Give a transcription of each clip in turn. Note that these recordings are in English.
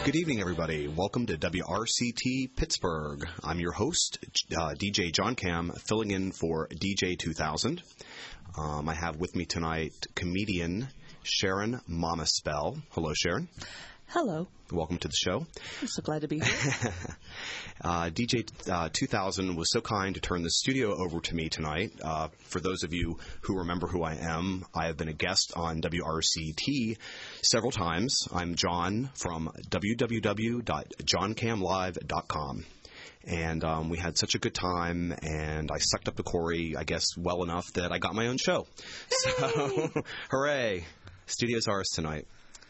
Good evening, everybody. Welcome to WRCT Pittsburgh. I'm your host, DJ John Cam, filling in for DJ 2000. I have with me tonight comedian Sharon Mama Spell. Hello, Sharon. Hello. Welcome to the show. I'm so glad to be here. DJ 2000 was so kind to turn the studio over to me tonight. For those of you who remember who I am, I have been a guest on WRCT several times. I'm John from www.johncamlive.com. And we had such a good time, and I sucked up to Corey, I guess, well enough that I got my own show. So, hooray! Studio's ours tonight.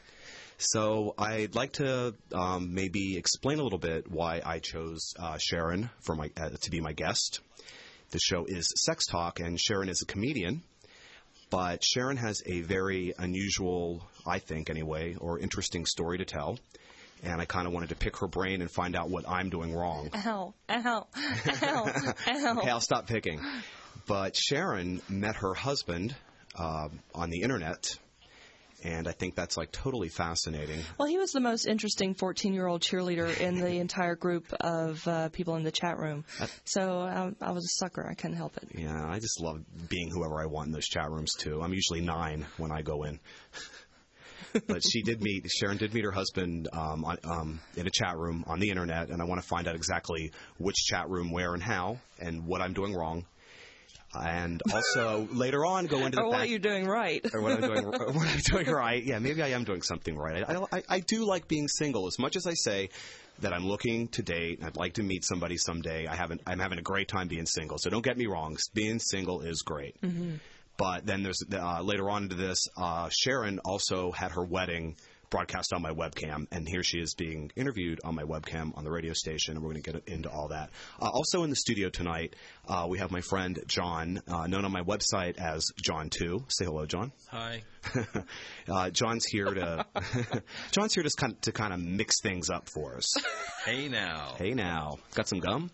So I'd like to maybe explain a little bit why I chose Sharon for to be my guest. The show is Sex Talk, and Sharon is a comedian. But Sharon has a very unusual, I think anyway, or interesting story to tell. And I kind of wanted to pick her brain and find out what I'm doing wrong. Ow, ow, ow, ow. Okay, I'll stop picking. But Sharon met her husband on the internet. And I think that's like totally fascinating. Well, he was the most interesting 14-year-old cheerleader in the entire group of people in the chat room. So I was a sucker. I couldn't help it. Yeah, I just love being whoever I want in those chat rooms, too. I'm usually 9 when I go in. But Sharon did meet her husband in a chat room on the internet, and I want to find out exactly which chat room, where, and how, and what I'm doing wrong. And also later on go into the or what you're doing right. Or what I'm doing right. Yeah, maybe I am doing something right. I do like being single. As much as I say that I'm looking to date and I'd like to meet somebody someday, I'm having a great time being single. So don't get me wrong. Being single is great. Mm-hmm. But then there's later on into this, Sharon also had her wedding broadcast on my webcam, and here she is being interviewed on my webcam on the radio station, and we're going to get into all that. Also in the studio tonight, we have my friend John, known on my website as John2. Say hello, John. Hi. John's here to kind of mix things up for us. Hey now. Hey now. Got some gum?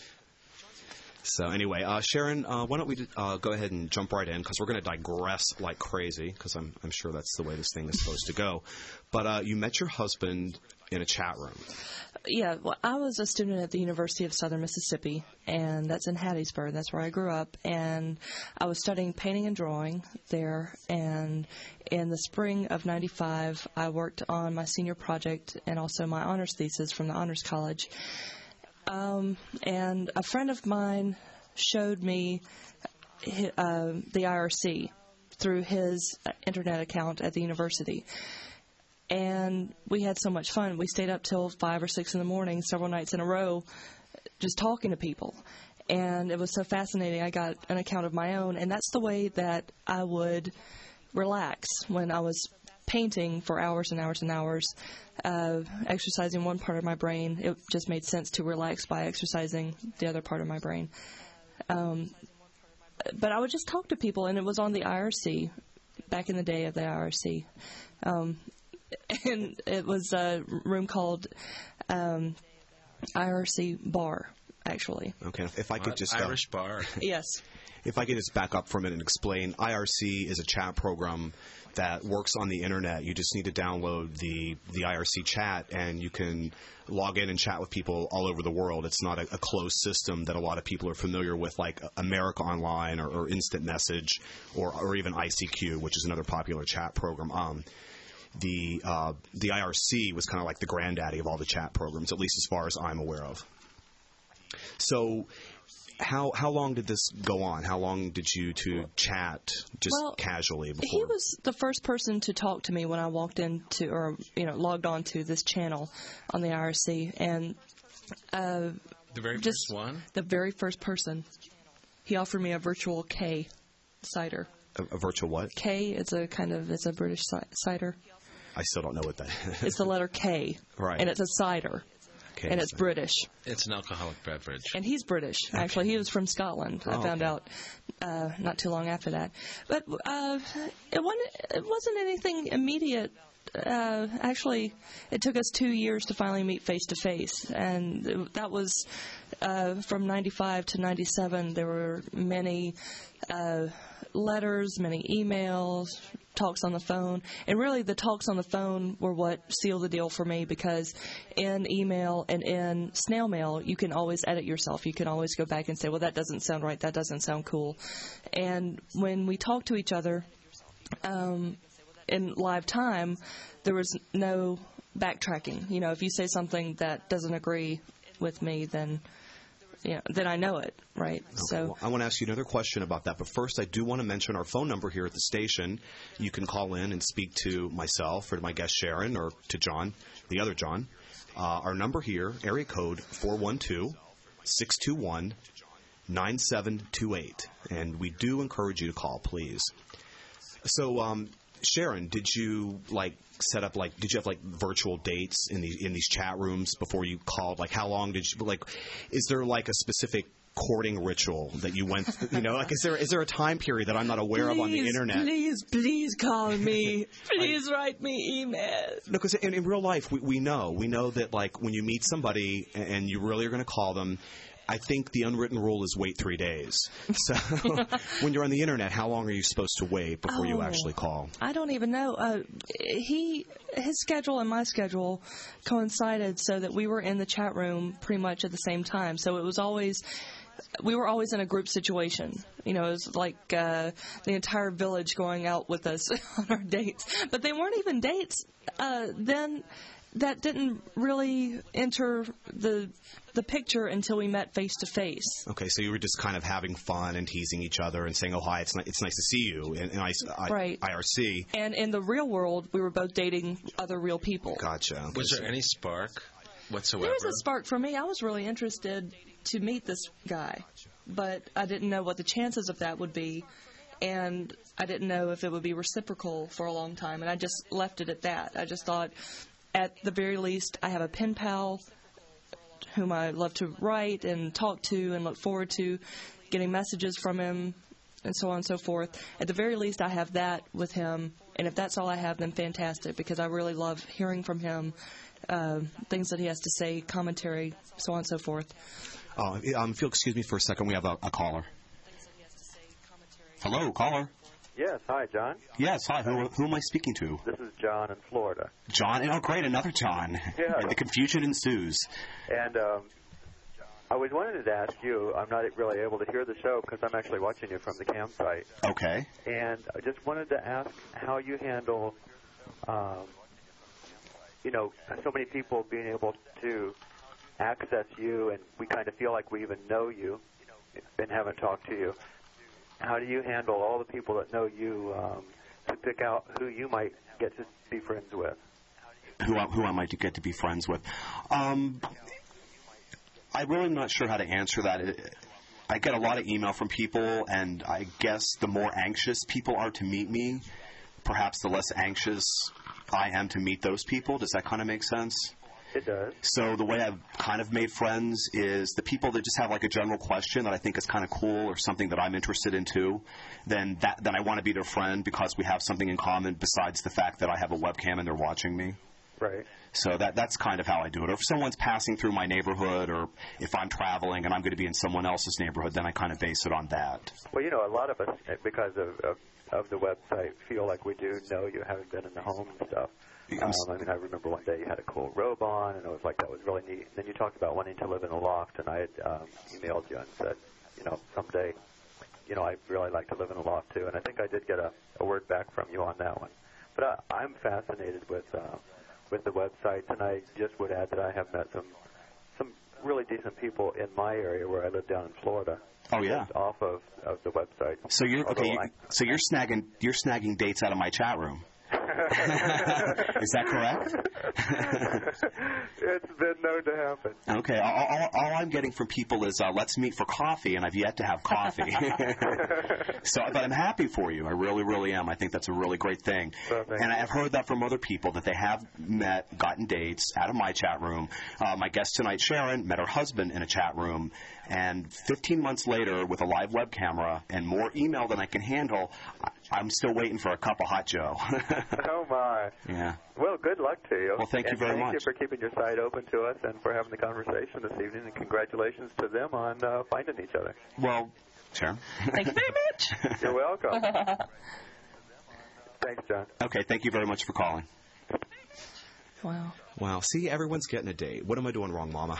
So anyway, Sharon, why don't we go ahead and jump right in, because we're going to digress like crazy, because I'm sure that's the way this thing is supposed to go. But you met your husband in a chat room. Yeah, well, I was a student at the University of Southern Mississippi, and that's in Hattiesburg. That's where I grew up, and I was studying painting and drawing there, and in the spring of '95, I worked on my senior project and also my honors thesis from the Honors College. And a friend of mine showed me the IRC through his internet account at the university. And we had so much fun. We stayed up till 5 or 6 in the morning, several nights in a row, just talking to people. And it was so fascinating. I got an account of my own, and that's the way that I would relax when I was painting for hours and hours and hours, exercising one part of my brain. It just made sense to relax by exercising the other part of my brain. But I would just talk to people, and it was on the IRC, back in the day of the IRC. And it was a room called IRC Bar, actually. Okay, if I could just... Irish Bar. Yes. If I could just back up for a minute and explain, IRC is a chat program that works on the internet. You just need to download the IRC chat, and you can log in and chat with people all over the world. It's not a closed system that a lot of people are familiar with, like America Online or Instant Message or even ICQ, which is another popular chat program. The IRC was kind of like the granddaddy of all the chat programs, at least as far as I'm aware of. So how long did this go on? How long did you two chat just casually before? He was the first person to talk to me when I walked into, or logged on to this channel on the IRC, and the very first one? The very first person. He offered me a virtual K cider. A virtual what? K is it's a British cider. I still don't know what that is. It's the letter K. Right. And it's a cider. Okay, and it's British. It's an alcoholic beverage. And he's British. Okay. Actually, he was from Scotland. I found out not too long after that. But it wasn't anything immediate. Actually, it took us 2 years to finally meet face to face, and that was from 95 to 97. There were many letters, many emails, talks on the phone. And really, the talks on the phone were what sealed the deal for me, because in email and in snail mail, you can always edit yourself. You can always go back and say, well, that doesn't sound right. That doesn't sound cool. And when we talk to each other in live time, there was no backtracking. You know, if you say something that doesn't agree with me, then then I know it, right? Okay. So well, I want to ask you another question about that, but first I do want to mention our phone number here at the station. You can call in and speak to myself or to my guest Sharon or to John, the other John. Our number here, area code 412-621-9728, and we do encourage you to call, please. So, Sharon, did you set up did you have virtual dates in these chat rooms before you called? How long did you is there a specific courting ritual that you went is there a time period that I'm not aware of on the internet? Please call me. Please write me emails. No, because in real life we know that when you meet somebody and you really are going to call them, I think the unwritten rule is wait 3 days. So when you're on the internet, how long are you supposed to wait before you actually call? I don't even know. His schedule and my schedule coincided so that we were in the chat room pretty much at the same time. So we were always in a group situation. It was like the entire village going out with us on our dates. But they weren't even dates then. That didn't really enter the picture until we met face to face. Okay, so you were just kind of having fun and teasing each other and saying, "Oh, hi, it's nice to see you," in right. IRC. And in the real world, we were both dating other real people. Gotcha. Was there any spark whatsoever? There was a spark for me. I was really interested to meet this guy, but I didn't know what the chances of that would be, and I didn't know if it would be reciprocal for a long time, and I just left it at that. I just thought, at the very least, I have a pen pal whom I love to write and talk to and look forward to getting messages from him and so on and so forth. At the very least, I have that with him, and if that's all I have, then fantastic, because I really love hearing from him, things that he has to say, commentary, so on and so forth. If you'll excuse me for a second, we have a caller. Hello, caller. Yes, hi, John. Yes, hi. Who am I speaking to? This is John in Florida. John? Oh, great, another John. Yeah. The confusion ensues. And I was wanting to ask you, I'm not really able to hear the show because I'm actually watching you from the campsite. Okay. And I just wanted to ask how you handle, so many people being able to access you, and we kind of feel like we even know you and haven't talked to you. How do you handle all the people that know you to pick out who you might get to be friends with? Who I might get to be friends with? I really am not sure how to answer that. I get a lot of email from people, and I guess the more anxious people are to meet me, perhaps the less anxious I am to meet those people. Does that kind of make sense? It does. So the way I've kind of made friends is the people that just have a general question that I think is kind of cool or something that I'm interested in too, then I want to be their friend because we have something in common besides the fact that I have a webcam and they're watching me. Right. So that's kind of how I do it. Or if someone's passing through my neighborhood, or if I'm traveling and I'm going to be in someone else's neighborhood, then I kind of base it on that. Well, a lot of us, because of the website, feel like we do know you, having been in the home and stuff. I remember one day you had a cool robe on, and it was that was really neat. And then you talked about wanting to live in a loft, and I had emailed you and said, someday, I'd really like to live in a loft too. And I think I did get a word back from you on that one. But I'm fascinated with the websites, and I just would add that I have met some really decent people in my area where I live down in Florida. Oh yeah, just off of the website. So you're you're snagging dates out of my chat room. Is that correct? It's been known to happen. Okay. All I'm getting from people is let's meet for coffee, and I've yet to have coffee. But I'm happy for you. I really, really am. I think that's a really great thing. And I've heard that from other people that they have gotten dates out of my chat room. My guest tonight, Sharon, met her husband in a chat room, and 15 months later, with a live web camera and more email than I can handle, I'm still waiting for a cup of hot Joe. Oh, my. Yeah. Well, good luck to you. Well, thank you very much. Thank you for keeping your site open to us and for having the conversation this evening, and congratulations to them on finding each other. Well, Sharon. Thank you very much. You're welcome. Thanks, John. Okay, thank you very much for calling. Wow. Wow. See, everyone's getting a date. What am I doing wrong, Mama?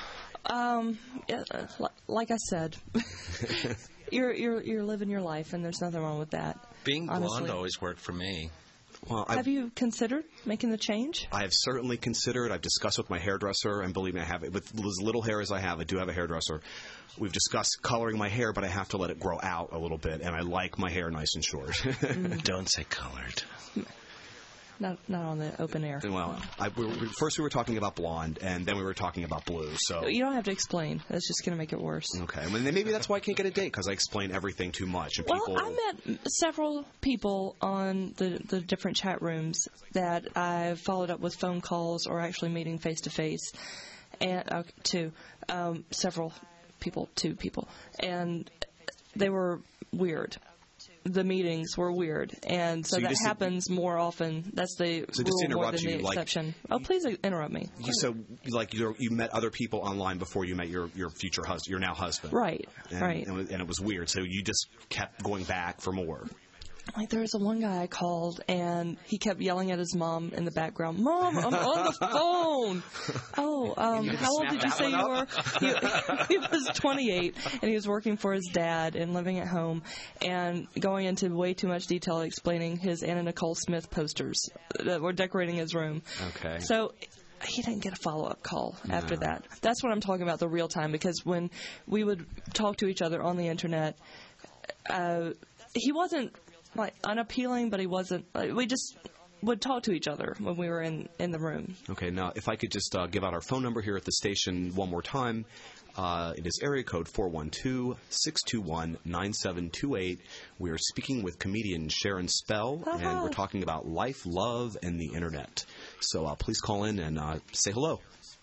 Like I said, you're living your life, and there's nothing wrong with that. Being blonde honestly. always worked for me. Well, Have you considered making the change? I have certainly considered. I've discussed with my hairdresser, and believe me, I have it. With as little hair as I have, I do have a hairdresser. We've discussed coloring my hair, but I have to let it grow out a little bit, and I like my hair nice and short. Don't say colored. Not on the open air. Well, first we were talking about blonde, and then we were talking about blue. So You don't have to explain. That's just going to make it worse. okay, well, then maybe that's why I can't get a date, because I explain everything too much. And Well, people, I met several people on the different chat rooms that I've followed up with phone calls or actually meeting face to face, and two people, and they were weird. The meetings were weird, and so that happens more often. That's the rule more than the exception. Oh, please interrupt me. So, like, you met other people online before you met your future husband, your now husband, Right, right. And it was weird. So you just kept going back for more. Like, there was one guy I called, and he kept yelling at his mom in the background, "Mom, I'm on the phone!" Oh, how old did you say you were? He was 28, and he was working for his dad and living at home, and going into way too much detail explaining his Anna Nicole Smith posters that were decorating his room. Okay. So he didn't get a follow-up call after that. That's what I'm talking about, the real time, because when we would talk to each other on the Internet, he wasn't like unappealing, but he wasn't. We just would talk to each other when we were in the room. Okay, now if I could just give out our phone number here at the station one more time. It is area code 412-621-9728. We are speaking with comedian Sharon Spell, and we're talking about life, love, and the Internet. So please call in and say hello.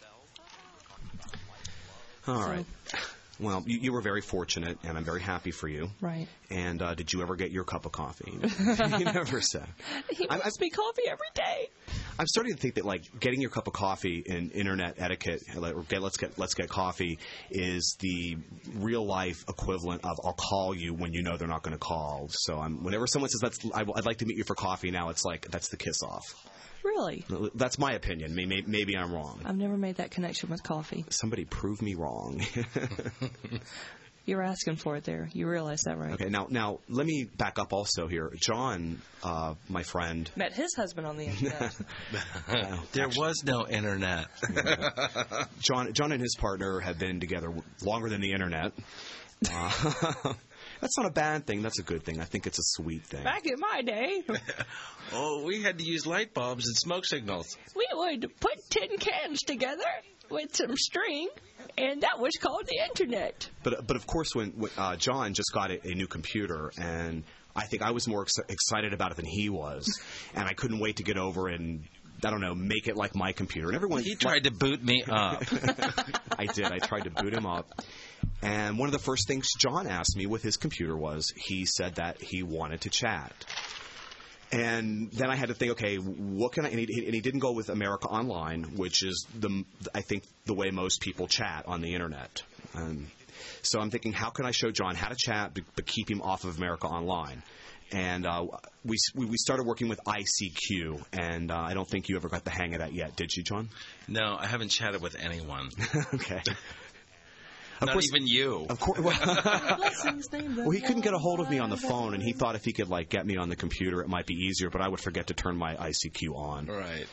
All right. Well, you were very fortunate, and I'm very happy for you. Right. And did you ever get your cup of coffee? You never said. He makes me coffee every day. I'm starting to think that, like, getting your cup of coffee in Internet etiquette, like, let's get coffee, is the real life equivalent of I'll call you when you know they're not going to call. So whenever someone says I'd like to meet you for coffee, now it's like that's the kiss off. Really? That's my opinion. Maybe I'm wrong. I've never made that connection with coffee. Somebody prove me wrong. You were asking for it there. You realize that, right? Okay, now let me back up also here. John, my friend, met his husband on the Internet. There was no Internet. John and his partner have been together longer than the Internet. That's not a bad thing. That's a good thing. I think it's a sweet thing. Back in my day, Oh, we had to use light bulbs and smoke signals. we would put tin cans together with some string, and that was called the Internet. But of course, when John just got a new computer, and I think I was more excited about it than he was, and I couldn't wait to get over and, I don't know, make it like my computer. And everyone He tried to boot me up. I did. I tried to boot him up. And one of the first things John asked me with his computer was, he said that he wanted to chat. And then I had to think, okay, what can I? And he didn't go with America Online, which is I think the way most people chat on the Internet. So I'm thinking, how can I show John how to chat but keep him off of America Online? And we started working with ICQ, and I don't think you ever got the hang of that yet, did you, John? No, I haven't chatted with anyone. Okay. Not even you. Of course. Well, he couldn't get a hold of me on the phone, and he thought if he could, like, get me on the computer, it might be easier, but I would forget to turn my ICQ on. Right.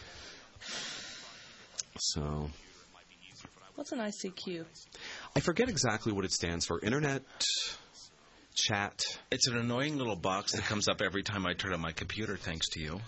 So. What's an ICQ? I forget exactly what it stands for. Internet chat. It's an annoying little box that comes up every time I turn on my computer, thanks to you.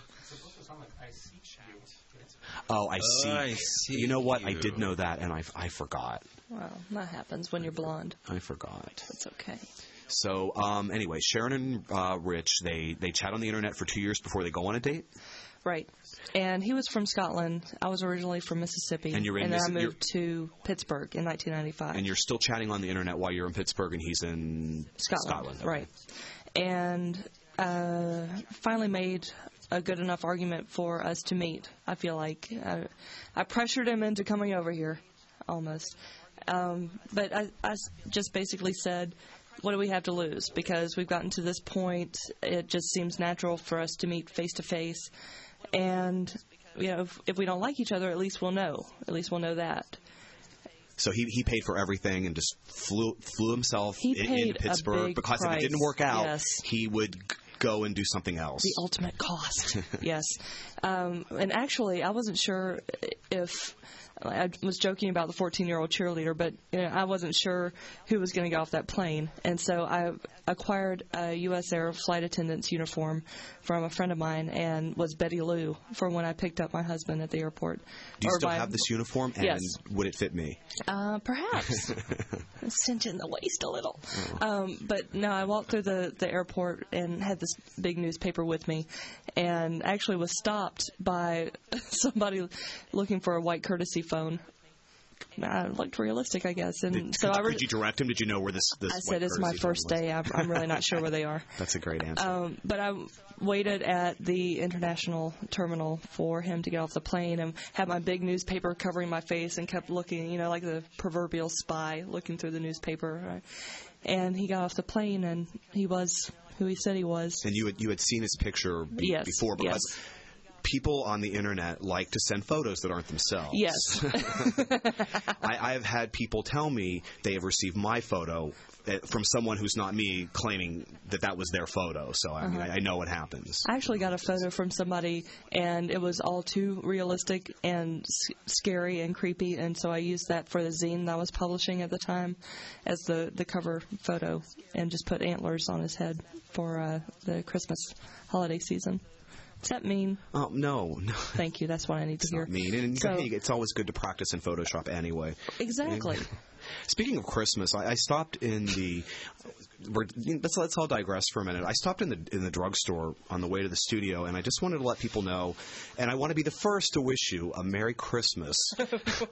Oh, I see. You know what? I did know that, and I forgot. Well, that happens when you're blonde. I forgot. It's okay. So, anyway, Sharon and Rich, they chat on the Internet for 2 years before they go on a date? Right. And he was from Scotland. I was originally from Mississippi. And then I moved to Pittsburgh in 1995. And you're still chatting on the Internet while you're in Pittsburgh, and he's in Scotland. Okay. Right. And finally made a good enough argument for us to meet, I feel like. I pressured him into coming over here, almost. But I just basically said, what do we have to lose? Because we've gotten to this point, it just seems natural for us to meet face to face. And, if we don't like each other, at least we'll know. At least we'll know that. So he paid for everything and just flew himself into Pittsburgh because price. If it didn't work out, yes. he would go and do something else. The ultimate cost. Yes. And actually, I wasn't sure if I was joking about the 14-year-old cheerleader, but I wasn't sure who was going to get off that plane. And so I acquired a U.S. Air flight attendant's uniform from a friend of mine and was Betty Lou for when I picked up my husband at the airport. Do you still have this uniform? And yes. Would it fit me? Perhaps. Cinch in the waist a little. But no, I walked through the airport and had this big newspaper with me and actually was stopped by somebody looking for a white courtesy phone. It looked realistic, I guess. And could you direct him? Did you know where this I said, it's my first day. I'm really not sure where they are. That's a great answer. But I waited at the international terminal for him to get off the plane and had my big newspaper covering my face and kept looking, like the proverbial spy looking through the newspaper. And he got off the plane, and he was who he said he was. And you had seen his picture before because... Yes. People on the internet like to send photos that aren't themselves. Yes. I have had people tell me they have received my photo from someone who's not me claiming that was their photo. So, I mean, I know what happens. I actually got a photo from somebody, and it was all too realistic and scary and creepy, and so I used that for the zine that I was publishing at the time as the cover photo and just put antlers on his head for the Christmas holiday season. Is that mean? Oh, no. Thank you. That's what I need to hear. It's not mean. And it's always good to practice in Photoshop anyway. Exactly. Speaking of Christmas, I stopped in the... Let's all digress for a minute. I stopped in the drugstore on the way to the studio, and I just wanted to let people know, and I want to be the first to wish you a Merry Christmas for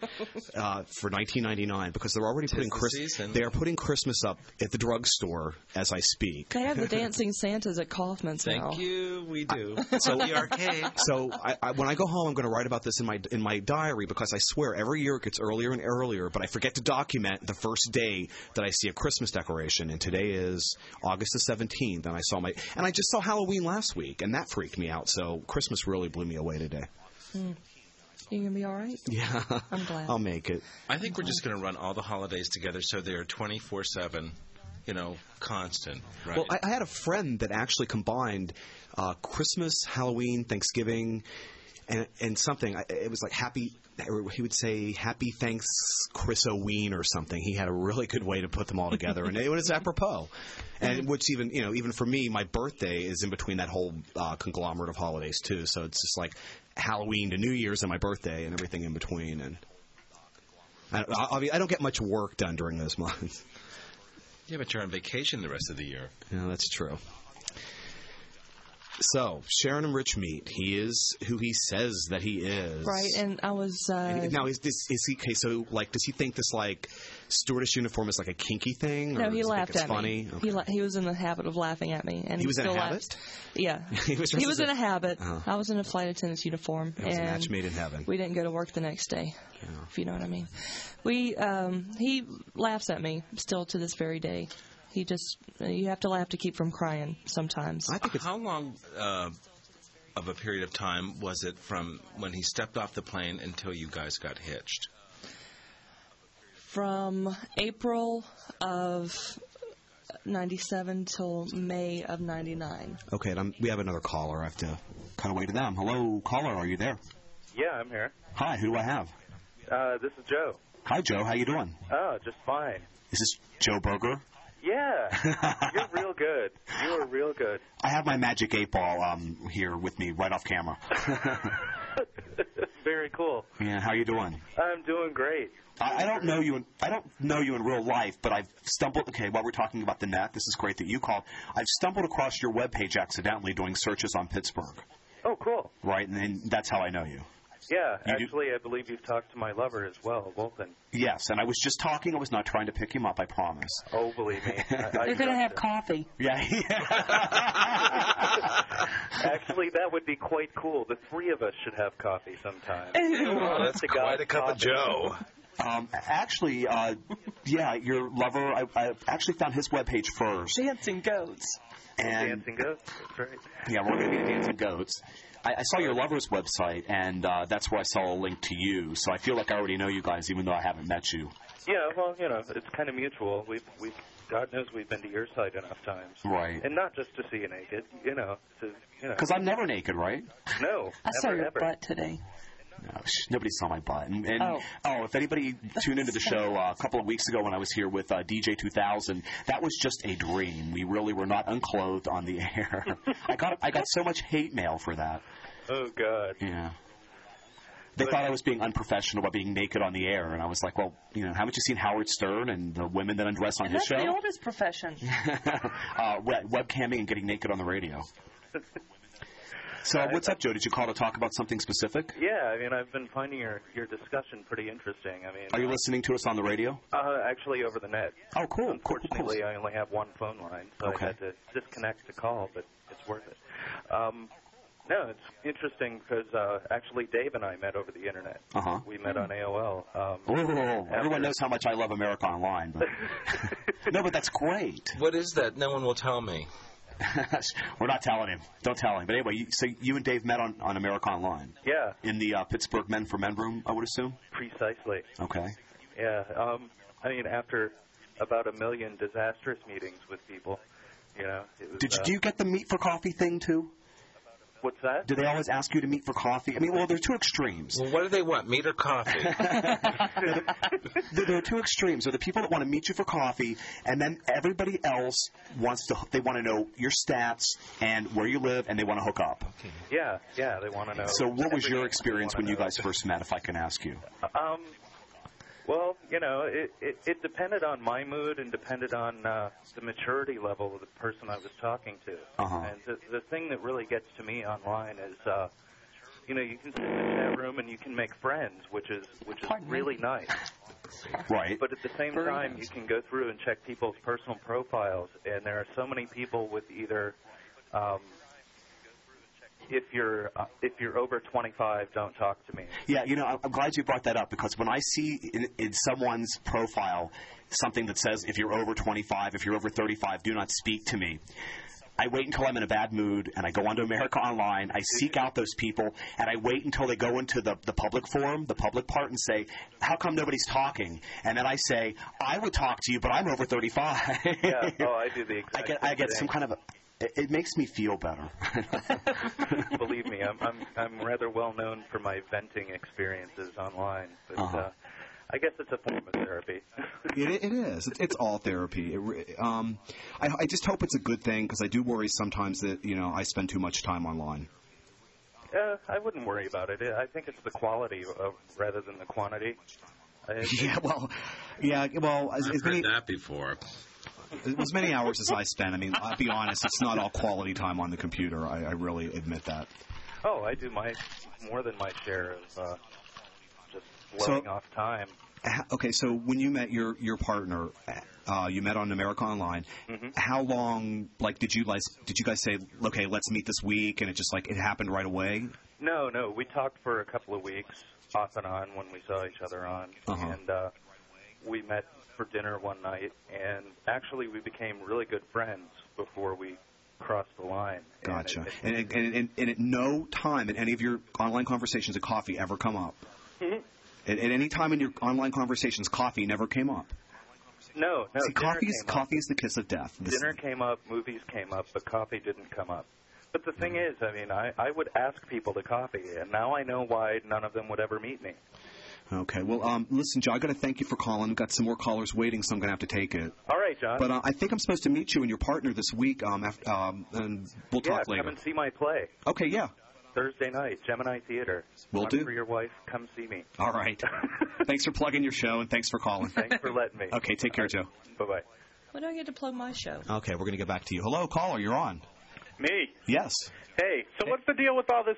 1999 because they're already putting Christmas up at the drugstore as I speak. They have the dancing Santas at Kaufman's now. Thank you. We do. So the arcade. So when I go home, I'm going to write about this in my diary because I swear every year it gets earlier and earlier, but I forget to document the first day that I see a Christmas decoration, and today is August the 17th, and I just saw Halloween last week, and that freaked me out. So Christmas really blew me away today. You gonna be all right? Yeah, I'm glad. I'll make it. I think we're just going to run all the holidays together so they're 24/7, constant. Right? Well, I had a friend that actually combined Christmas, Halloween, Thanksgiving, and something. It was like he would say Happy Thanks Chrisoween or something. He had a really good way to put them all together, and it was apropos. And what's even for me, my birthday is in between that whole conglomerate of holidays too. So it's just like Halloween to New Year's and my birthday and everything in between. And I don't get much work done during those months. Yeah, but you're on vacation the rest of the year. Yeah, that's true. So, Sharon and Rich meet. He is who he says that he is. Right, and I was... now, is he... Okay, so, does he think this, stewardess uniform is like a kinky thing? No, he laughed at funny? me. Okay. He was in the habit of laughing at me. And he was in a habit? Laughed. Yeah. He was in a habit. I was in a flight attendant's uniform. It was a match made in heaven. We didn't go to work the next day, if you know what I mean. He laughs at me still to this very day. You have to laugh to keep from crying sometimes. How long of a period of time was it from when he stepped off the plane until you guys got hitched? From April of 97 till May of 99. Okay, we have another caller. I have to cut away to them. Hello, caller, are you there? Yeah, I'm here. Hi, who do I have? This is Joe. Hi, Joe. How you doing? Oh, just fine. Is this Joe Berger? Yeah, you're real good. You are real good. I have my Magic 8-Ball here with me right off camera. Very cool. Yeah, how you doing? I'm doing great. I don't know you in real life, but I've stumbled. Okay, while we're talking about the net, this is great that you called. I've stumbled across your webpage accidentally doing searches on Pittsburgh. Oh, cool. Right, and then that's how I know you. Yeah, actually, I believe you've talked to my lover as well, Wolfen. Yes, and I was just talking. I was not trying to pick him up, I promise. Oh, believe me. They're going to have coffee. Yeah. Actually, that would be quite cool. The three of us should have coffee sometime. Oh, that's quite a cup of Joe. Actually, Yeah, your lover. I actually found his webpage first. Dancing Goats. And Dancing Goats. That's right. yeah, we're going to be the Dancing Goats. I saw your lover's website, and that's where I saw a link to you. So I feel like I already know you guys, even though I haven't met you. Yeah, well, it's kind of mutual. We've God knows we've been to your site enough times. Right. And not just to see you naked, Because I'm never naked, right? No. I saw your ever. butt today. No, nobody saw my butt. And if anybody tuned into the show a couple of weeks ago when I was here with DJ 2000, that was just a dream. We really were not unclothed on the air. I got so much hate mail for that. Oh, God. Yeah. They thought I was being unprofessional by being naked on the air, and I was like, well, haven't you seen Howard Stern and the women that undress on his show? That's the oldest profession. Webcamming and getting naked on the radio. So what's up, Joe? Did you call to talk about something specific? Yeah, I've been finding your discussion pretty interesting. Are you listening to us on the radio? Actually, over the net. Oh, cool. Unfortunately, I only have one phone line, so I had to disconnect the call, but it's worth it. No, it's interesting because actually Dave and I met over the internet. Uh-huh. We met on AOL. Everyone knows how much I love America Online. But no, but that's great. What is that? No one will tell me. We're not telling him. Don't tell him. But anyway, so you and Dave met on America Online. Yeah. In the Pittsburgh Men for Men room, I would assume? Precisely. Okay. Yeah. After about 1 million disastrous meetings with people, it was... Do you get the meet for coffee thing, too? What's that? Do they always ask you to meet for coffee? Well, there are two extremes. Well, what do they want, meat or coffee? There are two extremes. There are the people that want to meet you for coffee, and then everybody else they want to know your stats and where you live, and they want to hook up. Okay. Yeah, they want to know. So what was your experience when you guys first met, if I can ask you? Well, it depended on my mood and depended on the maturity level of the person I was talking to. Uh-huh. And the thing that really gets to me online is, you can sit in the chat room and you can make friends, which is really nice. Right. But at the same time, you can go through and check people's personal profiles, and there are so many people with either. If you're over 25, don't talk to me. Yeah, I'm glad you brought that up, because when I see in someone's profile something that says, if you're over 25, if you're over 35, do not speak to me, I wait until I'm in a bad mood, and I go onto America Online, I seek out those people, and I wait until they go into the public forum, the public part, and say, how come nobody's talking? And then I say, I would talk to you, but I'm over 35. Yeah, I do the exact same I get thing. some kind of it makes me feel better. Believe me, I'm rather well known for my venting experiences online, but I guess it's a form of therapy. It is. It's all therapy. I just hope it's a good thing, because I do worry sometimes that I spend too much time online. I wouldn't worry about it. I think it's the quality rather than the quantity. I've heard that before. As many hours as I spend, I'll be honest, it's not all quality time on the computer. I really admit that. Oh, I do more than my share of just blowing off time. Okay, so when you met your partner, you met on America Online. Mm-hmm. How long, did you guys say, okay, let's meet this week, and it just it happened right away? No, we talked for a couple of weeks off and on when we saw each other on, and we met for dinner one night, and actually we became really good friends before we crossed the line. Gotcha. And at no time in any of your online conversations did coffee ever come up? Mm-hmm. At any time in your online conversations, coffee never came up? No. See, coffee is the kiss of death. Dinner came up, movies came up, but coffee didn't come up. But the thing is, I would ask people to coffee, and now I know why none of them would ever meet me. Okay. Well, listen, Joe, I got to thank you for calling. We've got some more callers waiting, so I'm going to have to take it. All right, John. But I think I'm supposed to meet you and your partner this week, and we'll talk later. Come and see my play. Okay, yeah. Thursday night, Gemini Theater. Will do. For your wife, come see me. All right. Thanks for plugging your show, and thanks for calling. Thanks for letting me. Okay, take care, Joe. Bye-bye. When do I get to plug my show? Okay, we're going to get back to you. Hello, caller, you're on. Me? Yes. Hey, so what's the deal with all this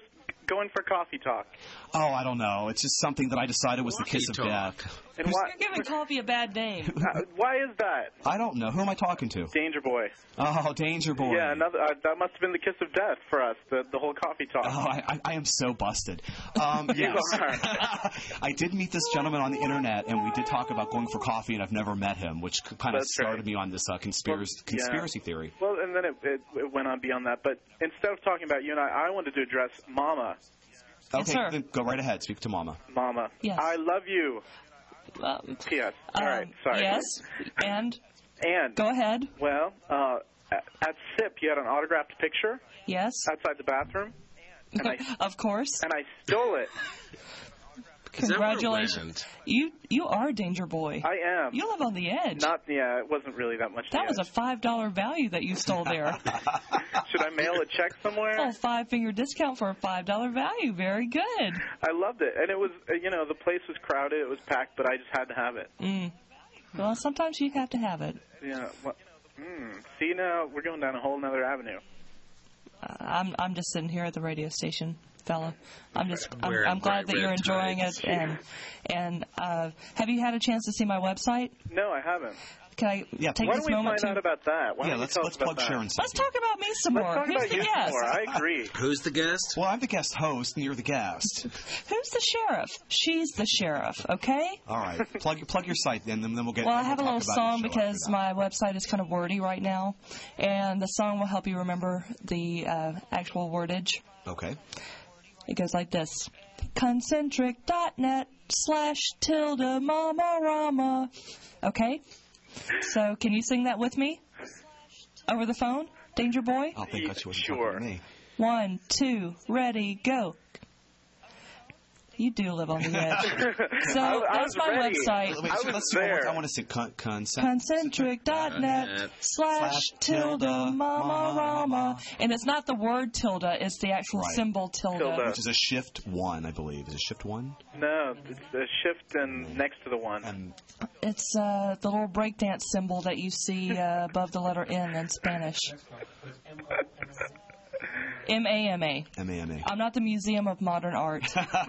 Going for Coffee Talk? Oh, I don't know. It's just something that I decided was the kiss of death. And why, You're giving coffee a bad name. why is that? I don't know. Who am I talking to? Danger Boy. Oh, Danger Boy. Yeah, that must have been the kiss of death for us, the whole Coffee Talk. Oh, I am so busted. Yes. I did meet this gentleman on the internet, and we did talk about going for coffee, and I've never met him, which kind of started me on this conspiracy theory. Well, and then it went on beyond that. But instead of talking about you and I wanted to address Mama. Okay, then go right ahead. Speak to Mama. Mama. Yes. I love you. P.S. All right, sorry. Yes, and? And. Go ahead. Well, at SIP, you had an autographed picture. Yes. Outside the bathroom. And of course. And I stole it. Congratulations. You are a Danger Boy. I am. You live on the edge. It wasn't really that much. That was a $5 value that you stole there. Should I mail a check somewhere? Oh, 5-finger discount for a $5 value. Very good. I loved it. And it was, the place was crowded. It was packed, but I just had to have it. Well, sometimes you have to have it. Yeah. Well, see, now we're going down a whole other avenue. I'm just sitting here at the radio station, fella. I'm glad that you're enjoying it. And have you had a chance to see my website? No, I haven't. Can I take Why this don't we moment find out about that? Let's plug Sharon. Let's talk about me some more. Let's talk Who's about the you guest? some more. I agree. Who's the guest? Well, I'm the guest host, and you're the guest. Who's the sheriff? She's the sheriff, okay? All right. Plug your site, then we'll get. Well, I have a little song because my website is kind of wordy right now, and the song will help you remember the actual wordage. Okay. It goes like this. Concentric.net/tilde-mama-rama. Okay? So, can you sing that with me? Over the phone? Danger Boy? I'll think that you sure. Me. 1, 2, ready, go. You do live on the edge. So, that's my website. I want to sing Concentric.net/tilde-mama-rama. And it's not the word tilde, it's the actual symbol tilde. Which is a shift 1, I believe. Is it shift 1? No, it's the shift and next to the 1. It's the little breakdance symbol that you see above the letter N in Spanish. M-A-M-A. M-A-M-A. I'm not the Museum of Modern Art.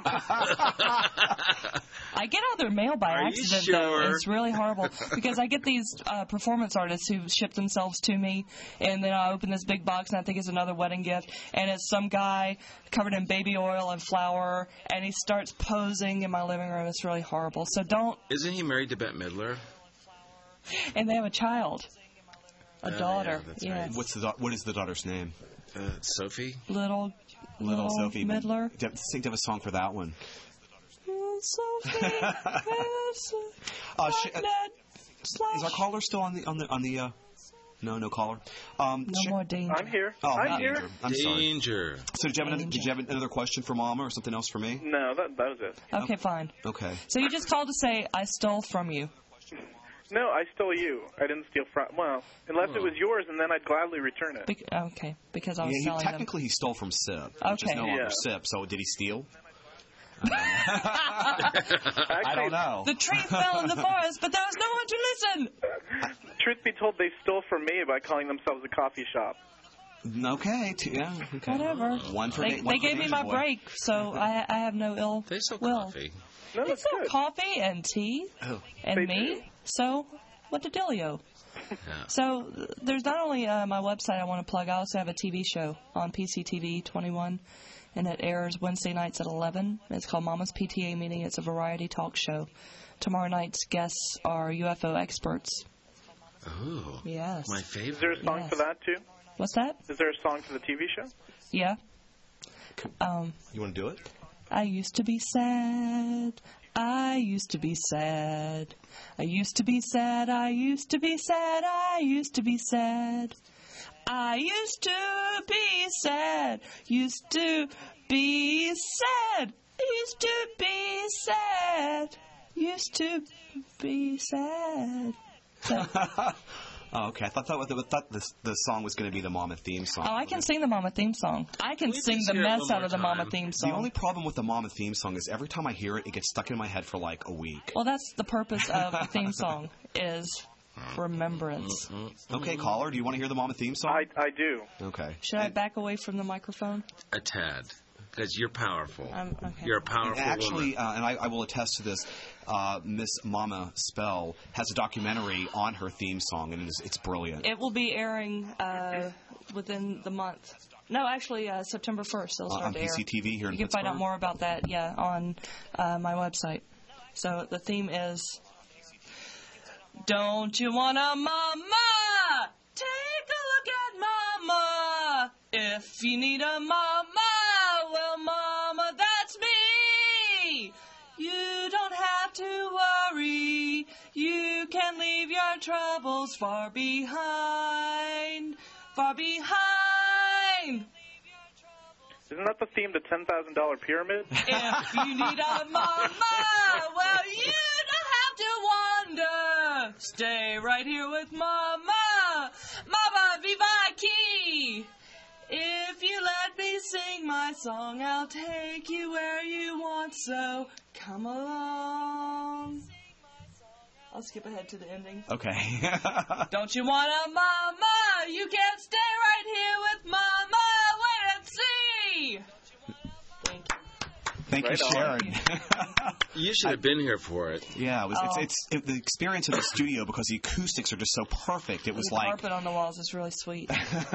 I get all their mail by accident, though. It's really horrible because I get these performance artists who ship themselves to me, and then I open this big box and I think it's another wedding gift, and it's some guy covered in baby oil and flour, and he starts posing in my living room. It's really horrible. So don't. Isn't he married to Bette Midler? And they have a child, a daughter. Yeah, that's right. What is the daughter's name? Sophie? Little Sophie Midler. Do you have a song for that one? Sophie. Is our caller still on the? No caller. No more danger. I'm here. Oh, I'm here. Danger. I'm sorry. Danger. So did you have another question for Mama or something else for me? No, that was it. Okay, fine. Okay. So you just called to say I stole from you. No, I stole you. I didn't steal from. Well, unless it was yours, and then I'd gladly return it. Okay, because I was selling them. Technically, he stole from SIP, which is no longer SIP. So did he steal? I don't know. The tree fell in the forest, but there was no one to listen. Truth be told, they stole from me by calling themselves a coffee shop. Okay, whatever. They gave me my break, so I have no ill They sell will. coffee. No, They sell coffee and tea and me. So what the dealio? Yeah. So there's not only my website I want to plug. I also have a TV show on PCTV 21, and it airs Wednesday nights at 11. It's called Mama's PTA Meeting. It's a variety talk show. Tomorrow night's guests are UFO experts. Oh, yes. My favorite. Is there a song for that too? What's that? Is there a song for the TV show? Yeah. You want to do it? I used to be sad. I used to be sad. I used to be sad. I used to be sad. I used to be sad. I used to be sad. Used to be sad. Used to be sad. Used to be sad. Oh, okay. I thought the song was going to be the Mama theme song. Oh, I can sing the Mama theme song. I can sing the mess out of the Mama theme song. The only problem with the Mama theme song is every time I hear it, it gets stuck in my head for like a week. Well, that's the purpose of the theme song, is remembrance. Okay, caller, do you want to hear the Mama theme song? I do. Okay. Should I back away from the microphone? A tad. Because you're powerful. Okay. You're a powerful Actually, woman. and I will attest to this, Miss Mama Spell has a documentary on her theme song, and it's brilliant. It will be airing within the month. No, actually, September 1st. It'll start on to air. PCTV here in You can find out Pittsburgh? more about that, on my website. So the theme is, don't you want a mama? Take a look at mama. If you need a mama, well, mama, that's me. You don't have to worry. You can leave your troubles far behind. Far behind. Isn't that the theme to $10,000 Pyramid? If you need a mama, well, you don't have to wander. Stay right here with mama. Mama, viva aquí. If you let me sing my song, I'll take you where you want, so come along. I'll skip ahead to the ending. Okay. Don't you want a mama? You can stay right here with mama. Wait and see. Thank you. Thank you, Sharon. You should have been here for it. Yeah, it's the experience in the studio, because the acoustics are just so perfect. It was The like carpet on the walls is really sweet.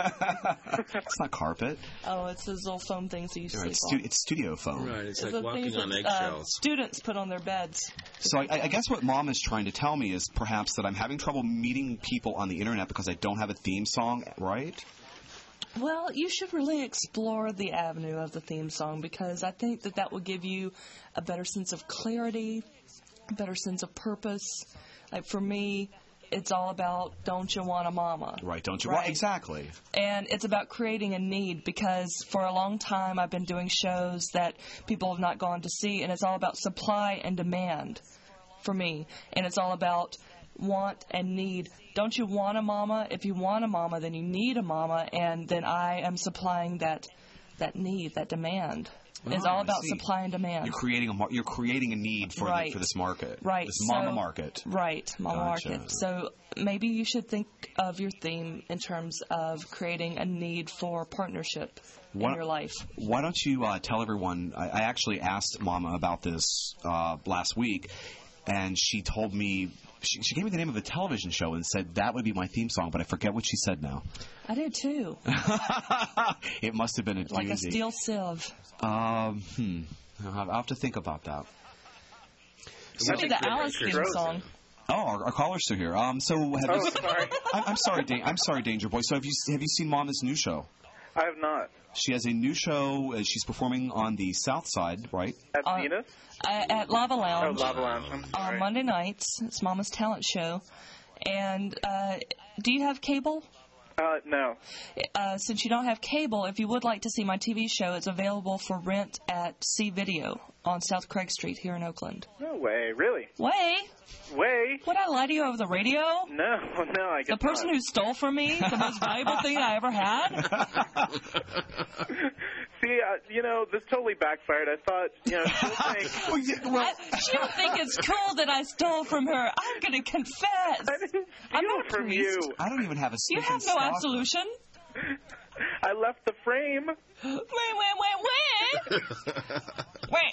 it's not carpet. Oh, it's those little foam things that you sleep on. It's studio foam. Right, it's The like walking things on that, eggshells. students put on their beds. So I guess what Mom is trying to tell me is perhaps that I'm having trouble meeting people on the internet because I don't have a theme song, right? Well, you should really explore the avenue of the theme song, because I think that will give you a better sense of clarity, a better sense of purpose. Like for me, it's all about don't you want a mama? Right, don't you? Right. Well, exactly. And it's about creating a need, because for a long time I've been doing shows that people have not gone to see, and it's all about supply and demand for me. And it's all about want and need. Don't you want a mama? If you want a mama, then you need a mama, and then I am supplying that need, that demand. It's all about supply and demand. You're creating a need for Right. for this market. Right. This mama market. Right, mama Gotcha. market. So maybe you should think of your theme in terms of creating a need for partnership in your life. Why don't you tell everyone? I actually asked Mama about this last week, and she told me. She gave me the name of a television show and said that would be my theme song, but I forget what she said now. I did too. It must have been a doozy. Like a steel sieve. I'll have to think about that. Maybe the Alice theme song. Oh, our callers are here. Sorry. I'm sorry, Danger Boy. So have you seen Mama's new show? I have not. She has a new show. She's performing on the South Side, right? At Venus? At Lava Lounge. Oh, Lava Lounge. I'm sorry. On Monday nights. It's Mama's talent show. And do you have cable? No. Since you don't have cable, if you would like to see my TV show, it's available for rent at C Video on South Craig Street here in Oakland. No way. Really? Way? Would I lie to you over the radio? No, I guess The person who stole from me the most valuable thing I ever had? See, this totally backfired. I thought, she'll think... She'll think it's cool that I stole from her. I'm going to confess. I didn't I'm steal not a from priest. you. I don't even have a You have no absolution. I left the frame. Wait.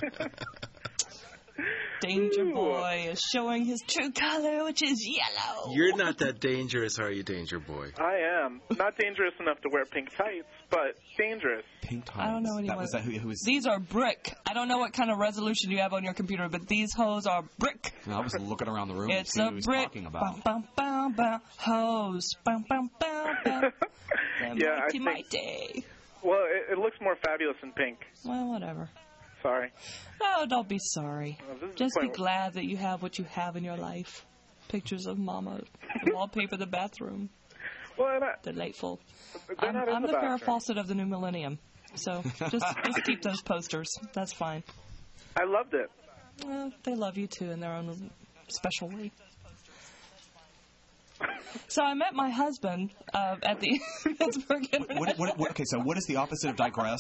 Danger Boy is showing his true color, which is yellow. You're not that dangerous, are you, Danger Boy? I am. Not dangerous enough to wear pink tights, but dangerous. Pink tights. I don't know anyone. Who was? These are brick. I don't know what kind of resolution you have on your computer, but these hoes are brick. I was looking around the room to It's see a who he was brick. talking about. Bum, bum, bum, hose. Bum, bum, bum, bum. Yeah, I mighty, think- mighty. Well, it looks more fabulous in pink. Well, whatever. Sorry. Oh, don't be sorry. Well, this is Just be pointless. glad that you have what you have in your life. Pictures of Mama, the wallpaper, the bathroom. Well, Delightful. they're I'm not in the Farrah bathroom. Fawcett of the new millennium. So just keep those posters. That's fine. I loved it. Well, they love you too in their own special way. So I met my husband at the Pittsburgh Internet. Okay, so what is the opposite of digress?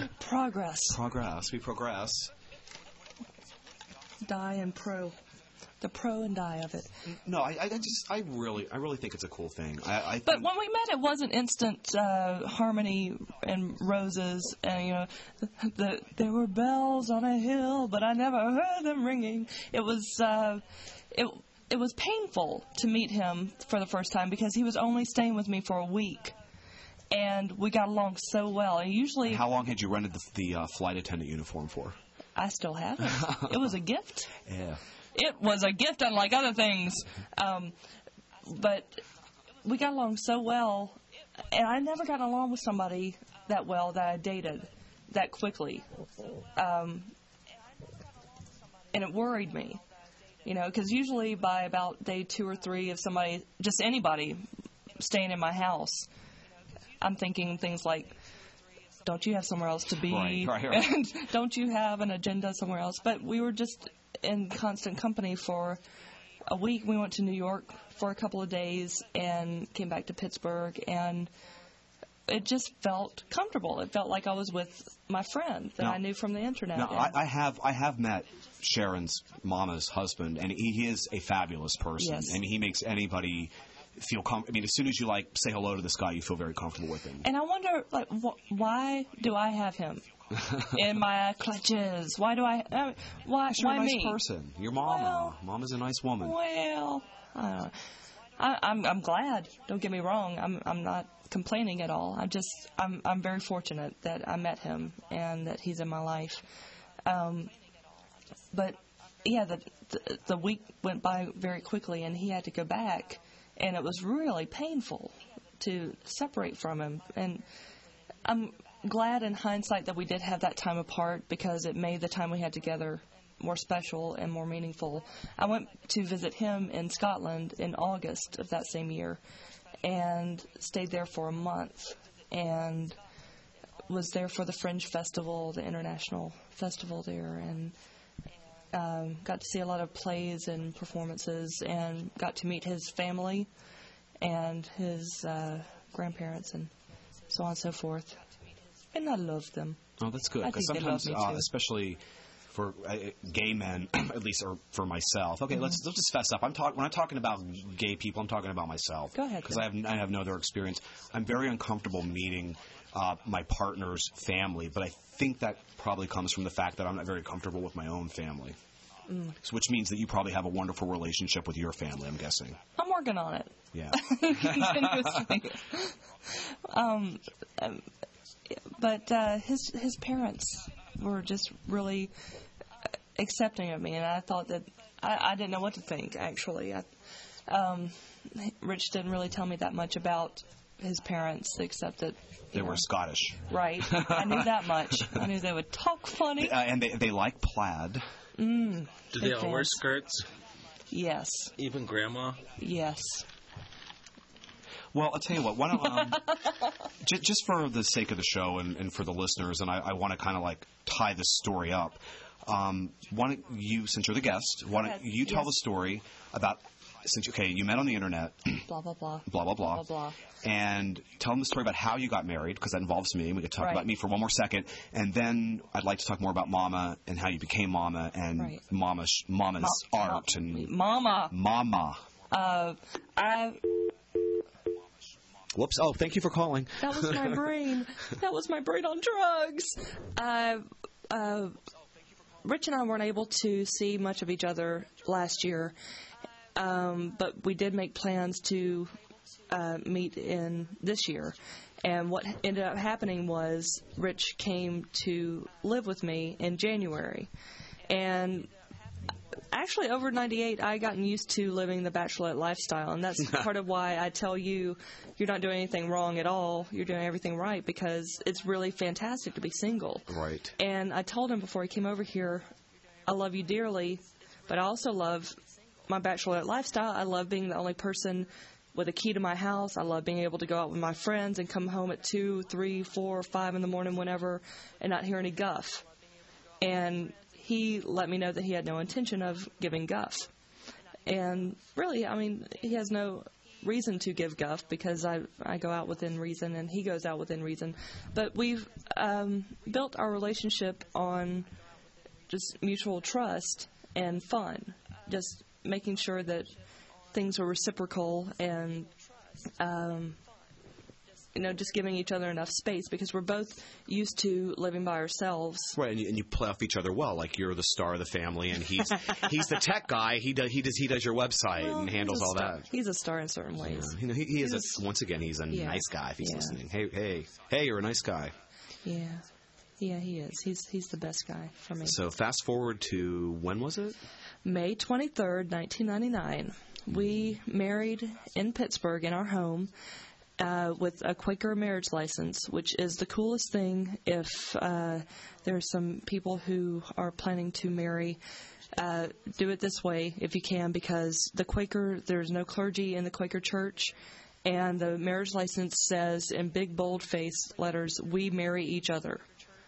Progress. Progress. We progress. Die and pro. the pro and die of it. No, I really think it's a cool thing. But when we met, it wasn't instant harmony and roses, and there were bells on a hill, but I never heard them ringing. It was it was painful to meet him for the first time because he was only staying with me for a week. And we got along so well. And usually, how long had you rented the flight attendant uniform for? I still have it. It was a gift. Yeah. It was a gift, unlike other things. But we got along so well, and I never got along with somebody that well that I dated that quickly. And it worried me, because usually by about day 2 or 3 of somebody, just anybody, staying in my house, I'm thinking things like, don't you have somewhere else to be? Right. And don't you have an agenda somewhere else? But we were just in constant company for a week. We went to New York for a couple of days and came back to Pittsburgh, and it just felt comfortable. It felt like I was with my friend that I knew from the internet. Now, I have met Sharon's mama's husband, and he is a fabulous person. Yes. And he makes anybody feel comfortable. I mean, as soon as you say hello to this guy, you feel very comfortable with him. And I wonder, why do I have him in my clutches? Why do I? Why? You're why a nice me? person. Your mama. Well, Mama's a nice woman. Well, I don't know. I'm glad. Don't get me wrong. I'm not complaining at all. I'm very fortunate that I met him and that he's in my life. But yeah, the week went by very quickly, and he had to go back. And it was really painful to separate from him. And I'm glad in hindsight that we did have that time apart because it made the time we had together more special and more meaningful. I went to visit him in Scotland in August of that same year and stayed there for a month and was there for the Fringe Festival, the international festival there, and got to see a lot of plays and performances and got to meet his family and his grandparents and so on and so forth. And I loved them. Oh, that's good. I Because think they love sometimes, me too. especially for gay men, at least, or for myself. Okay, let's just fess up. When I'm talking about gay people, I'm talking about myself. Go ahead. Because I have no other experience. I'm very uncomfortable meeting my partner's family, but I think that probably comes from the fact that I'm not very comfortable with my own family. So, which means that you probably have a wonderful relationship with your family, I'm guessing. I'm working on it. Yeah. Continuously. But his parents were just really accepting of me, and I thought that I didn't know what to think, actually. Rich didn't really tell me that much about his parents, except that They were Scottish. Right. I knew that much. I knew they would talk funny. And they like plaid. Do they all wear skirts? Yes. Even Grandma? Yes. Well, I'll tell you what. Why don't, just for the sake of the show and for the listeners, and I want to kind of tie this story up. Why don't you, since you're the guest, you tell the story about you met on the internet. Blah, blah, blah. Blah, blah, blah. Blah, blah. And tell them the story about how you got married, because that involves me. We could talk about me for one more second. And then I'd like to talk more about Mama and how you became Mama and Mama's art. And Mama. Whoops. Oh, thank you for calling. That was my brain. That was my brain on drugs. Rich and I weren't able to see much of each other last year, but we did make plans to meet in this year. And what ended up happening was Rich came to live with me in January. And actually, over 98, I gotten used to living the bachelorette lifestyle, and that's part of why I tell you you're not doing anything wrong at all. You're doing everything right, because it's really fantastic to be single. Right. And I told him before he came over here, I love you dearly, but I also love my bachelorette lifestyle. I love being the only person with a key to my house. I love being able to go out with my friends and come home at 2, 3, 4, 5 in the morning, whenever, and not hear any guff. And he let me know that he had no intention of giving guff. And really, I mean, he has no reason to give guff, because I go out within reason and he goes out within reason. But we've built our relationship on just mutual trust and fun. Just making sure that things were reciprocal and, just giving each other enough space, because we're both used to living by ourselves. Right, and you play off each other well. Like, you're the star of the family, and he's the tech guy. He does your website and handles all that. He's a star in certain ways. Yeah. He is once again, he's a nice guy. If he's listening, hey, you're a nice guy. Yeah, he is. He's the best guy for me. So fast forward to, when was it? May 23rd, 1999. We married in Pittsburgh in our home. With a Quaker marriage license, which is the coolest thing. If there's some people who are planning to marry, do it this way if you can, because there's no clergy in the Quaker church, and the marriage license says in big bold-faced letters, "We marry each other.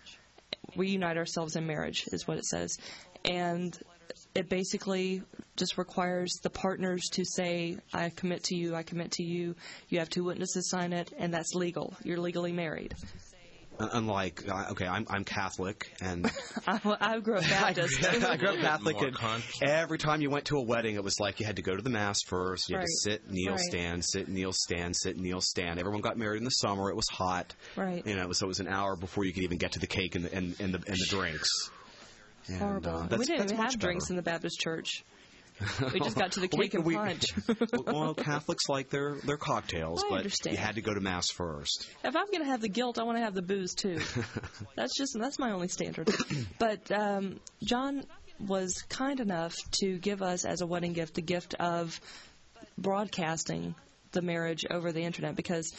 We unite ourselves in marriage," is what it says. And it basically just requires the partners to say, "I commit to you, I commit to you." You have 2 witnesses sign it, and that's legal. You're legally married. Unlike, I'm Catholic, and I grew up Baptist. I grew up Catholic, and every time you went to a wedding, it was like you had to go to the Mass first. You had to sit, kneel, stand, sit, kneel, stand, sit, kneel, stand. Everyone got married in the summer. It was hot. Right. So it was an hour before you could even get to the cake and the drinks. And, horrible. We didn't even have drinks in the Baptist church. We just got to the cake and punch. Well, Catholics like their cocktails, but understand. You had to go to Mass first. If I'm going to have the guilt, I want to have the booze too. That's my only standard. But John was kind enough to give us as a wedding gift the gift of broadcasting the marriage over the internet, because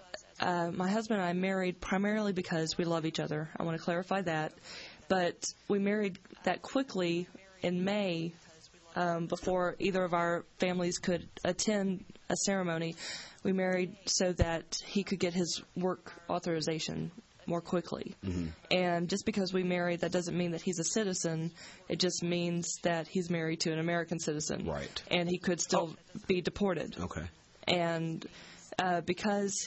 my husband and I married primarily because we love each other. I want to clarify that. But we married that quickly in May, before either of our families could attend a ceremony. We married so that he could get his work authorization more quickly. Mm-hmm. And just because we married, that doesn't mean that he's a citizen. It just means that he's married to an American citizen. Right. And he could still be deported. Okay. And because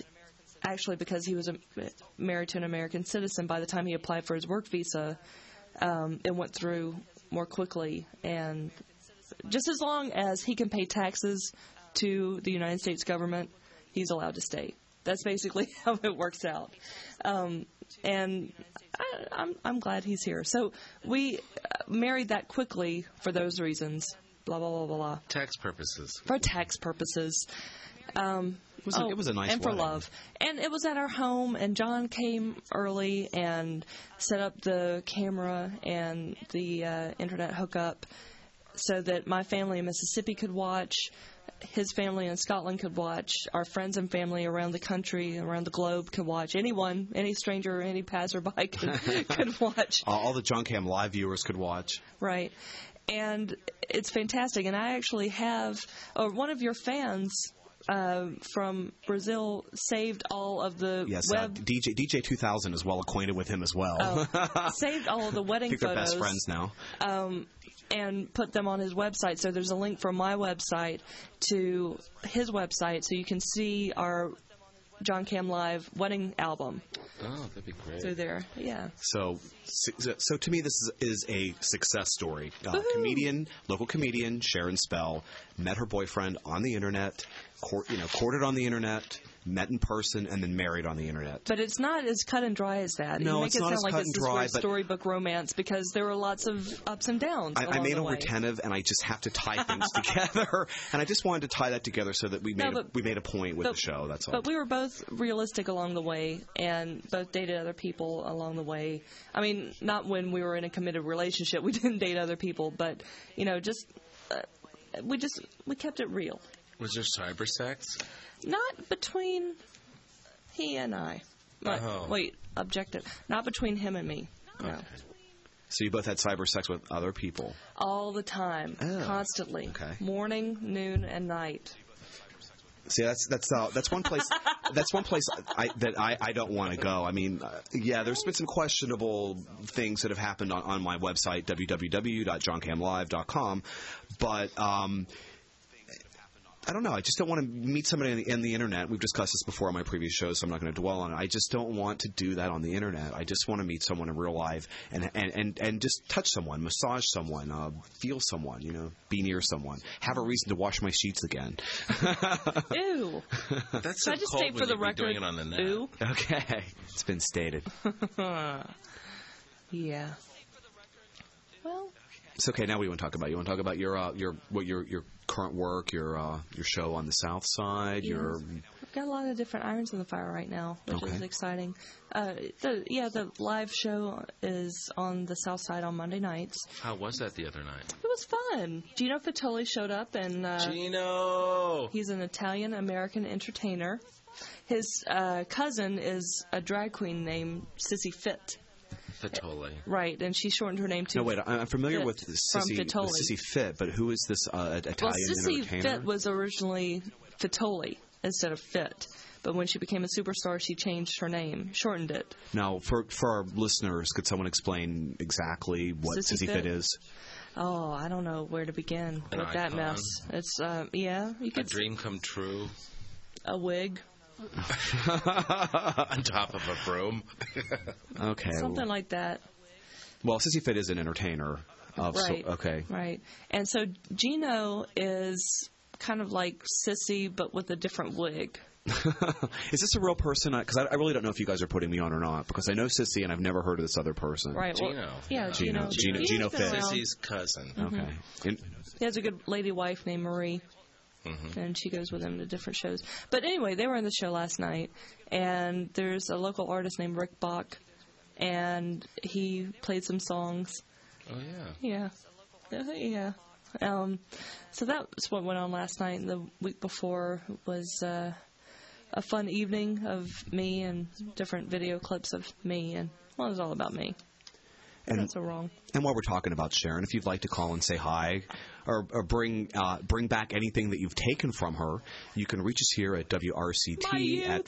he was married to an American citizen, by the time he applied for his work visa, it went through more quickly. And just as long as he can pay taxes to the United States government, he's allowed to stay. That's basically how it works out. And I'm glad he's here. So we married that quickly for those reasons. Blah, blah, blah, blah, blah. Tax purposes. For tax purposes. It was a nice and for wedding. love. And it was at our home, and John came early and set up the camera and the internet hookup so that my family in Mississippi could watch, his family in Scotland could watch, our friends and family around the country, around the globe could watch. Anyone, any stranger, any passerby could watch. All the John Cam Live viewers could watch. Right. And it's fantastic. And I actually have one of your fans from Brazil saved all of the web. DJ 2000 is well acquainted with him as well. Saved all of the wedding I think photos. they're best friends now. And put them on his website. So there's a link from my website to his website, so you can see our John Cam Live wedding album. Oh, that'd be great. Through there, yeah. So to me, this is a success story. Local comedian Sharon Spell met her boyfriend on the internet, courted on the internet, met in person, and then married on the internet. But it's not as cut and dry as that. No, you it's make it not sound as like cut it's and this dry, weird storybook romance, because there were lots of ups and downs. I made them retentive, and I just have to tie things together. And I just wanted to tie that together so that we made a point with the show. That's all. But we were both realistic along the way, and both dated other people along the way. I mean, not when we were in a committed relationship. We didn't date other people, but we kept it real. Was there cyber sex? Not between he and I. Wait, objective. Not between him and me. No. Okay. So you both had cyber sex with other people? All the time. Constantly. Okay. Morning, noon, and night. See, that's one place. That's one place I don't want to go. I mean, there's been some questionable things that have happened on my website www.johncamlive.com, but I don't know. I just don't want to meet somebody in the internet. We've discussed this before on my previous shows, so I'm not going to dwell on it. I just don't want to do that on the internet. I just want to meet someone in real life and just touch someone, massage someone, feel someone, be near someone, have a reason to wash my sheets again. Ew. That's so I just cold state for when the you'd be record. doing it on the net. Ew. Okay, it's been stated. Yeah. Well. It's okay. Now what do you want to talk about? You want to talk about your current work, your show on the South Side, I've got a lot of different irons in the fire right now, which is exciting. The live show is on the South Side on Monday nights. How was that the other night? It was fun. Gino Fitoli showed up, and Gino! He's an Italian-American entertainer. His cousin is a drag queen named Sissy Fit. Fitoli. Right, and she shortened her name to No, wait, I'm familiar Fit with Sissy Fit, but who is this Italian Sissy entertainer? Fit was originally Fitoli instead of Fit. But when she became a superstar, she changed her name, shortened it. Now, for our listeners, could someone explain exactly what Sissy Fit is? Oh, I don't know where to begin with that mess. It's, you could... A dream come true. A wig. On top of a broom. Okay. Something like that. Well, Sissy Fit is an entertainer. Right. Okay. Right. And so Gino is kind of like Sissy, but with a different wig. Is this a real person? Because I really don't know if you guys are putting me on or not, because I know Sissy and I've never heard of this other person. Right. Gino. Yeah, Gino. Gino Fit. Sissy's cousin. Okay. He has a good lady wife named Marie. Mm-hmm. And she goes with him to different shows. But anyway, they were in the show last night, and there's a local artist named Rick Bach, and he played some songs. Oh, yeah. Yeah. So that's what went on last night. The week before was a fun evening of me and different video clips of me, and it was all about me. And that's so wrong. And while we're talking about Sharon, if you'd like to call and say hi or bring back anything that you've taken from her, you can reach us here at WRCT at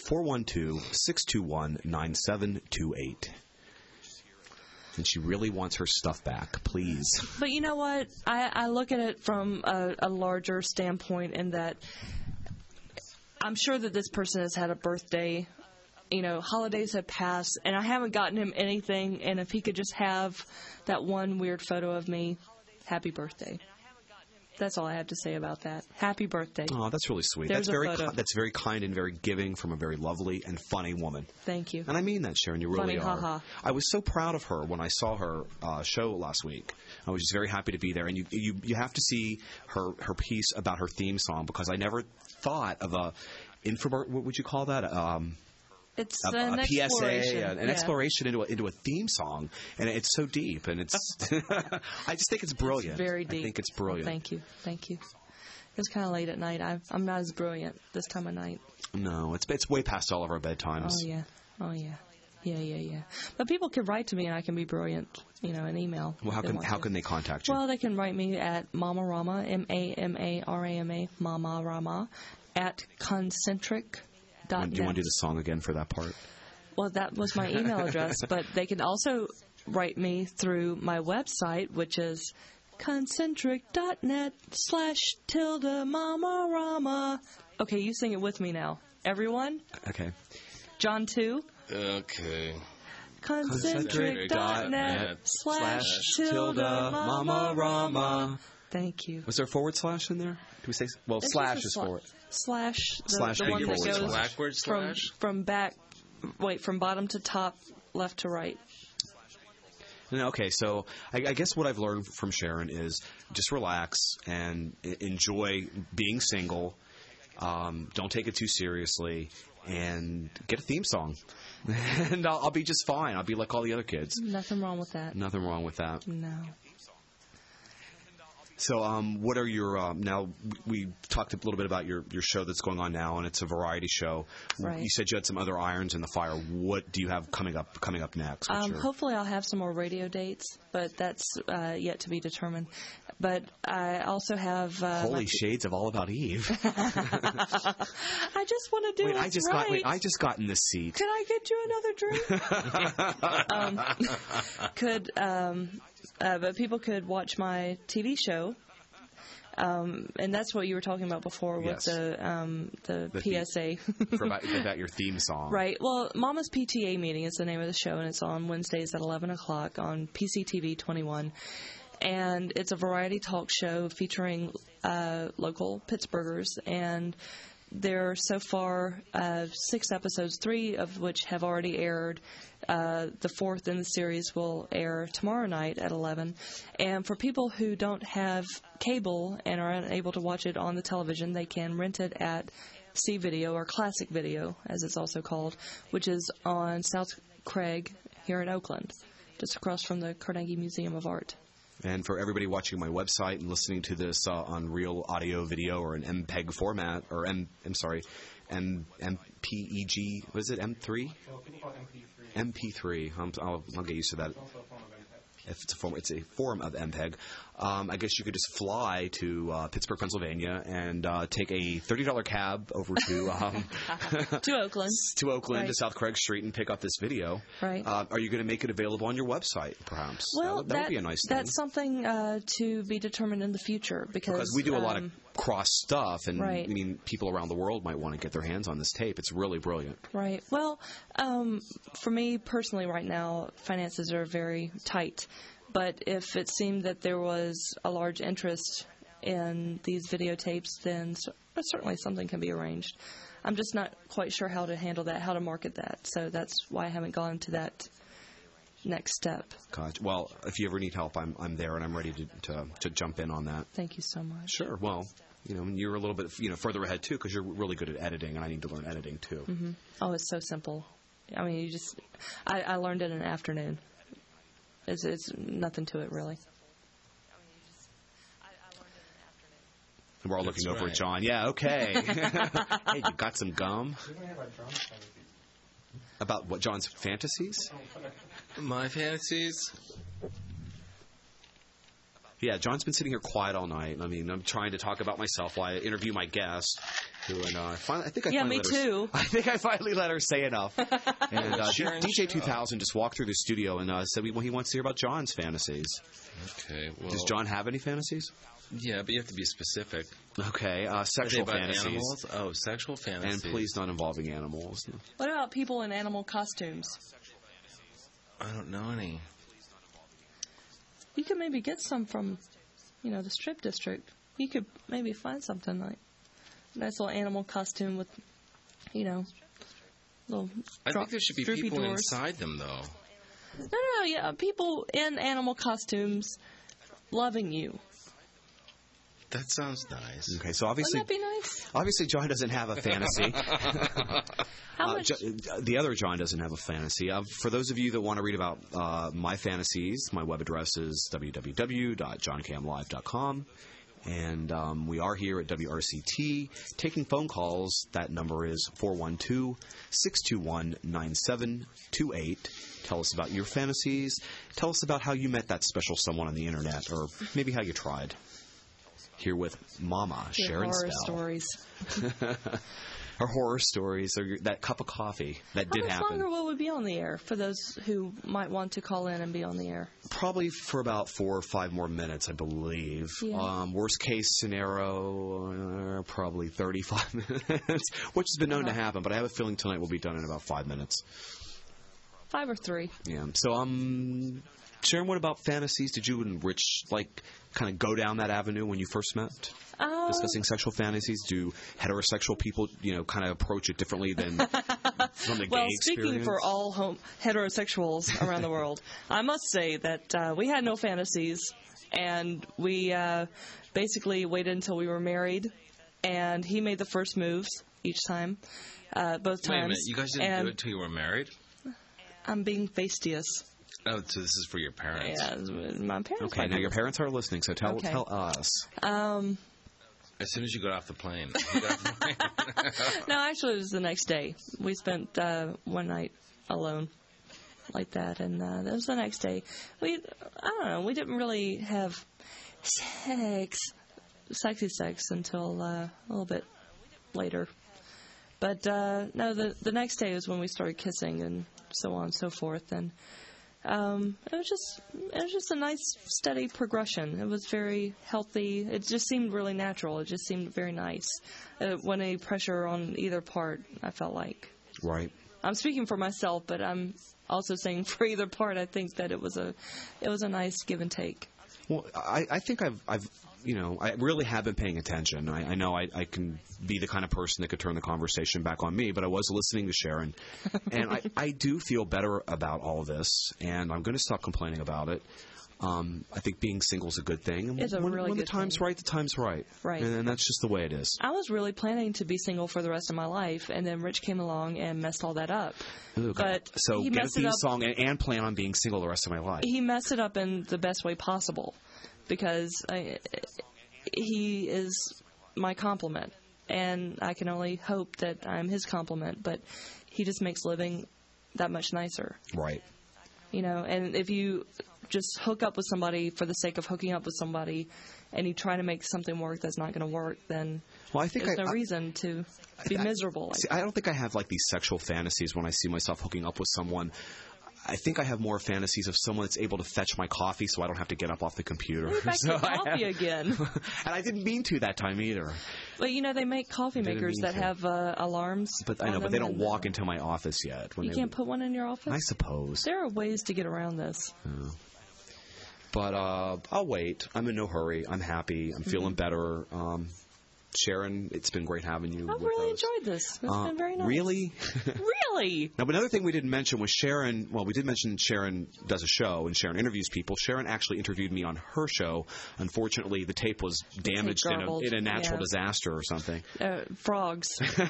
412-621-9728. And she really wants her stuff back, please. But you know what? I look at it from a larger standpoint in that I'm sure that this person has had a birthday. Holidays have passed, and I haven't gotten him anything, and if he could just have that one weird photo of me, happy birthday. That's all I have to say about that. Happy birthday. Oh, that's really sweet. There's that's very kind and very giving from a very lovely and funny woman. Thank you. And I mean that, Sharon. You really funny, are. haha. I was so proud of her when I saw her show last week. I was just very happy to be there. And you have to see her piece about her theme song, because I never thought of a what would you call that? It's an exploration. PSA, an exploration into a theme song, and it's so deep, and it's. I just think it's brilliant. It's very deep. I think it's brilliant. Thank you. It was kind of late at night. I'm not as brilliant this time of night. No, it's way past all of our bedtimes. Oh yeah. But people can write to me, and I can be brilliant. An email. Well, how can they contact you? Well, they can write me at Mamarama, MAMARAMA, Mamarama, at concentric.net. Do you want to do the song again for that part? Well, that was my email address, but they can also write me through my website, which is concentric.net/tilde-mamarama. Okay, you sing it with me now. Everyone? Okay. John 2. Okay. Concentric.net/tilde-mamarama. Thank you. Was there a forward slash in there? Do we say? Well, slash is forward. Slash. Slash the one that goes backwards slash? from bottom to top, left to right. Okay, so I guess what I've learned from Sharon is just relax and enjoy being single. Don't take it too seriously, and get a theme song. And I'll be just fine. I'll be like all the other kids. Nothing wrong with that. Nothing wrong with that. No. So, what are your now? We talked a little bit about your show that's going on now, and it's a variety show. Right. You said you had some other irons in the fire. What do you have coming up next? Hopefully, I'll have some more radio dates, but that's yet to be determined. But I also have Holy shades of All About Eve. I just want to do it right. I just got in this seat. Can I get you another drink? But people could watch my TV show. And that's what you were talking about before with the PSA. about your theme song. Right. Well, Mama's PTA Meeting is the name of the show, and it's on Wednesdays at 11 o'clock on PCTV 21. And it's a variety talk show featuring local Pittsburghers. And there are so far 6 episodes, 3 of which have already aired. The 4th in the series will air tomorrow night at 11. And for people who don't have cable and are unable to watch it on the television, they can rent it at C Video, or Classic Video, as it's also called, which is on South Craig here in Oakland, just across from the Carnegie Museum of Art. And for everybody watching my website and listening to this on real audio video or an MPEG format, or MPEG, what is it, M3? MP3. I'll get used to that. If it's a form of MPEG. I guess you could just fly to Pittsburgh, Pennsylvania, and take a $30 cab over to to Oakland, right. To South Craig Street, and pick up this video. Right. Are you going to make it available on your website, perhaps? Well, that would be a nice thing. That's something to be determined in the future, because we do a lot of cross stuff, and right. I mean, people around the world might want to get their hands on this tape. It's really brilliant. Right. Well, for me personally, right now, finances are very tight. But if it seemed that there was a large interest in these videotapes, then certainly something can be arranged. I'm just not quite sure how to handle that, how to market that. So that's why I haven't gone to that next step. Gotcha. Well, if you ever need help, I'm there, and I'm ready to jump in on that. Thank you so much. Sure. Well, you're a little bit further ahead too, because you're really good at editing, and I need to learn editing too. Mm-hmm. Oh, it's so simple. I mean, I learned it in an afternoon. It's nothing to it, really. We're all looking over at John. Yeah, okay. Hey, you got some gum? About what, John's fantasies? My fantasies? Yeah, John's been sitting here quiet all night. I mean, I'm trying to talk about myself while I interview my guest. I think I finally let her say enough. And DJ 2000 just walked through the studio and said he wants to hear about John's fantasies. Okay. Well, does John have any fantasies? Yeah, but you have to be specific. Okay. Sexual fantasies. Animals? Oh, sexual fantasies. And please not involving animals. What about people in animal costumes? I don't know any. You could maybe get some from, the strip district. You could maybe find something like a nice little animal costume with, little. I think there should be people doors inside them, though. No, yeah, people in animal costumes loving you. That sounds nice. Okay, so obviously, wouldn't that be nice? Obviously, John doesn't have a fantasy. How much? The other John doesn't have a fantasy. For those of you that want to read about my fantasies, my web address is www.johncamlive.com. And we are here at WRCT taking phone calls. That number is 412-621-9728. Tell us about your fantasies. Tell us about how you met that special someone on the internet, or maybe how you tried. Here with Mama, Sharon horror Spell. Stories. Her horror stories, or that cup of coffee. That did happen. How much longer will we be on the air for those who might want to call in and be on the air? Probably for about 4 or 5 more minutes, I believe. Yeah. Worst case scenario, probably 35 minutes, which has been known to happen, but I have a feeling tonight we'll be done in about 5 minutes. 5 or 3. Yeah. So, Sharon, what about fantasies? Did you and Rich, kind of go down that avenue when you first met? Discussing sexual fantasies? Do heterosexual people, kind of approach it differently than from the gay experience? Speaking for all heterosexuals around the world, I must say that we had no fantasies, and we basically waited until we were married, and he made the first moves each time, both times. Wait a minute, you guys didn't do it until you were married? I'm being fastidious. Oh, so this is for your parents. Yeah, my parents. Okay, now your parents are listening, so tell us. As soon as you got off the plane. No, actually, it was the next day. We spent one night alone like that, and that was the next day. I don't know, we didn't really have sexy sex until a little bit later. But no, the next day was when we started kissing and so on and so forth, and It was just a nice, steady progression. It was very healthy. It just seemed really natural. It just seemed very nice. It wasn't any pressure on either part, I felt like. Right. I'm speaking for myself, but I'm also saying for either part, I think that it was a nice give and take. Well, I think I've I really have been paying attention. I know I can be the kind of person that could turn the conversation back on me, but I was listening to Sharon, and I do feel better about all of this, and I'm going to stop complaining about it. I think being single is a good thing. It's a really good thing. When the time's right, the time's right. Right. And that's just the way it is. I was really planning to be single for the rest of my life, and then Rich came along and messed all that up. Okay. But so he get a messed it theme up. song and plan on being single the rest of my life. He messed it up in the best way possible, because he is my complement, and I can only hope that I'm his complement, but he just makes living that much nicer. Right. And if you just hook up with somebody for the sake of hooking up with somebody, and you try to make something work that's not going to work, then there's no reason to be miserable. See, I don't think I have like these sexual fantasies when I see myself hooking up with someone. I think I have more fantasies of someone that's able to fetch my coffee so I don't have to get up off the computer. We're back to coffee again. And I didn't mean to that time either. But, they make coffee makers that have alarms. But I know, but they don't walk into my office yet. You can't put one in your office? I suppose. There are ways to get around this. Oh. But I'll wait. I'm in no hurry. I'm happy. I'm feeling better. Sharon, it's been great having you. I've really enjoyed this. It's been very nice. Really? Really? Now, another thing we didn't mention was Sharon. Well, we did mention Sharon does a show and Sharon interviews people. Sharon actually interviewed me on her show. Unfortunately, the tape was damaged in a natural disaster or something. Frogs.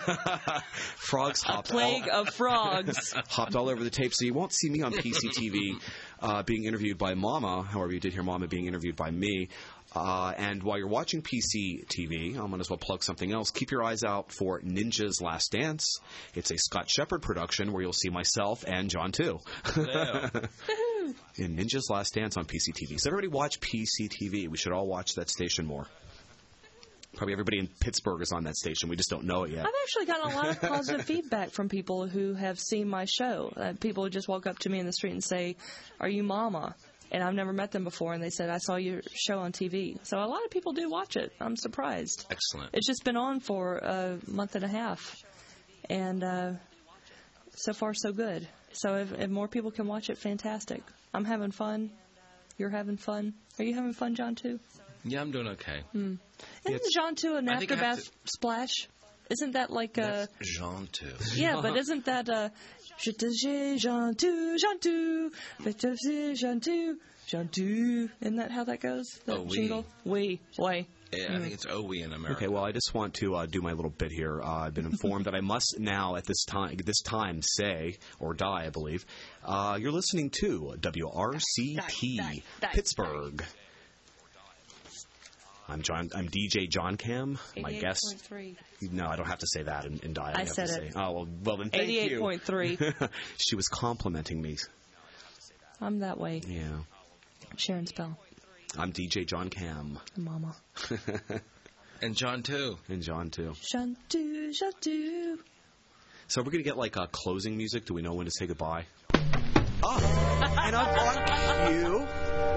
Frogs hopped. A plague of frogs. Hopped all over the tape. So you won't see me on PCTV being interviewed by Mama. However, you did hear Mama being interviewed by me. And while you're watching PC TV, I might as well plug something else. Keep your eyes out for Ninja's Last Dance. It's a Scott Shepherd production where you'll see myself and John too. In Ninja's Last Dance on PC TV. So everybody watch PC TV. We should all watch that station more. Probably everybody in Pittsburgh is on that station. We just don't know it yet. I've actually gotten a lot of positive feedback from people who have seen my show. People just walk up to me in the street and say, "Are you Mama?" And I've never met them before, and they said, "I saw your show on TV." So a lot of people do watch it. I'm surprised. Excellent. It's just been on for a month and a half, and so far so good. So if more people can watch it, fantastic. I'm having fun. You're having fun. Are you having fun, John, too? Yeah, I'm doing okay. Isn't John, too, an after-bath splash? Isn't that like a... That's Jean, too. Yeah, but isn't that Je te j'ai Jean tout, Jean tout. Isn't that how that goes? That jingle? Oui. Yeah, I think it's OE in America. Okay, well, I just want to do my little bit here. I've been informed that I must now, at this time, say, or die, I believe. You're listening to WRCP, Pittsburgh. I'm DJ John Cam. My guest. No, I don't have to say that and die. I said it. Oh, well, then thank you. 88.3. She was complimenting me. I'm that way. Yeah. Sharon Spell. I'm DJ John Cam. Mama. And John, too. Jean tout. So we're going to get like closing music. Do we know when to say goodbye? And I'm on cue.